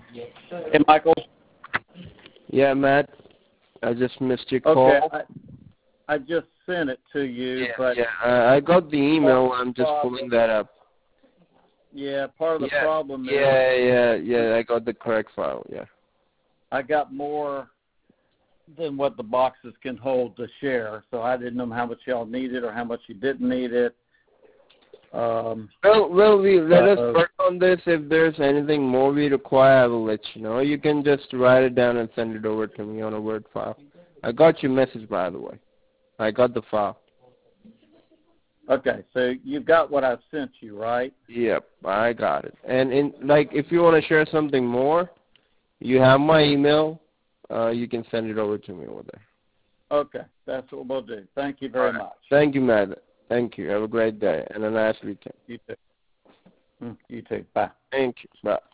Hey, Michael. Yeah, Matt. I just missed your call. Okay, I just sent it to you, but I got the email. I'm just pulling that up. Yeah, part of the problem is... Yeah, I got the correct file, yeah. I got more than what the boxes can hold to share, so I didn't know how much y'all needed or how much you didn't need it. Well, let us work on this. If there's anything more we require, I will let you know. You can just write it down and send it over to me on a Word file. I got your message, by the way. I got the file. Okay, so you've got what I've sent you, right? Yep, I got it. And if you want to share something more, you have my email. You can send it over to me over there. Okay, that's what we'll do. Thank you very much. Thank you, Matt. Thank you. Have a great day and a nice weekend. You too. You too. Bye. Thank you. Bye.